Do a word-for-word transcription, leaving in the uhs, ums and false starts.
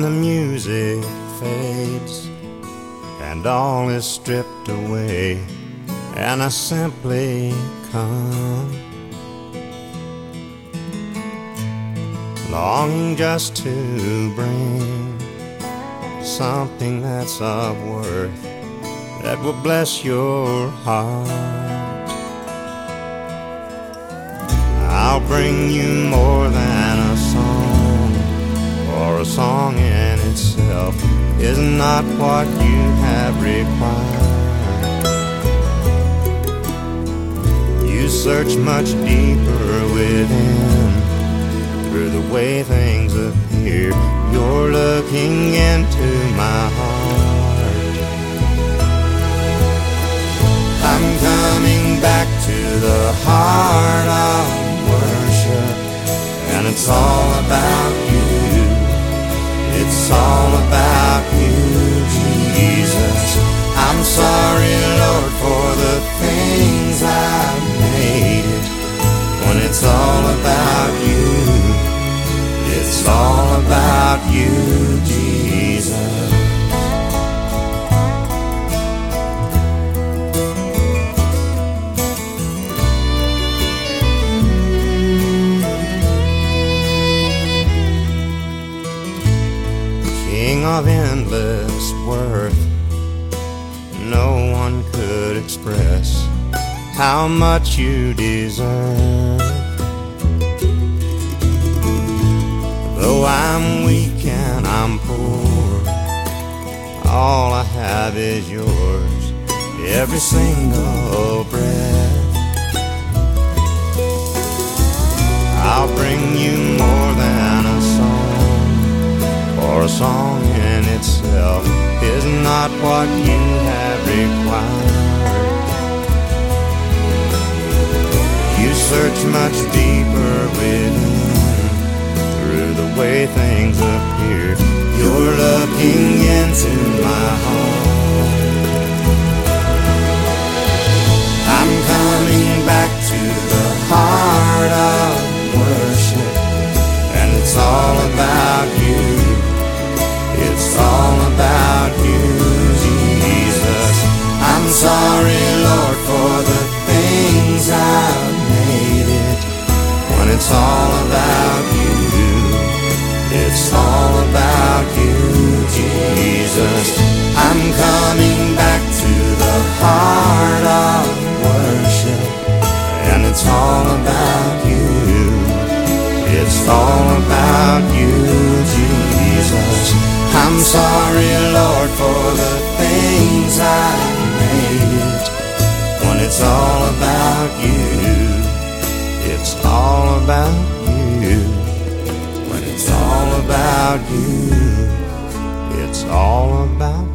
the music fades and all is stripped away, and I simply come, longing just to bring something that's of worth that will bless your heart. I'll bring you more than a song, for a song in itself is not what you have required. You search much deeper within, through the way things appear. You're looking into my heart. I'm coming back to the heart of worship, and it's all about you. It's all about you, Jesus. I'm sorry, Lord, for the things I've made it, when it's all about you. It's all about you, Jesus. King of endless worth, no one could express how much you deserve. Though I'm weak and I'm poor, all I have is yours, every single breath. I'll bring you more than a song, for a song in itself is not what you have required. You search much deeper within, through the way things appear. You're looking into my heart. I'm coming back to the heart of worship, and it's all about you. It's all about you, Jesus. I'm sorry, Lord, for the things I've made it, when it's all about you. It's all about you, Jesus. I'm coming back to the heart of worship, and it's all about you. It's all about you, Jesus. I'm sorry, Lord, for the things I've made it, when it's all about you. It's all about you. When it's all about you, it's all about you.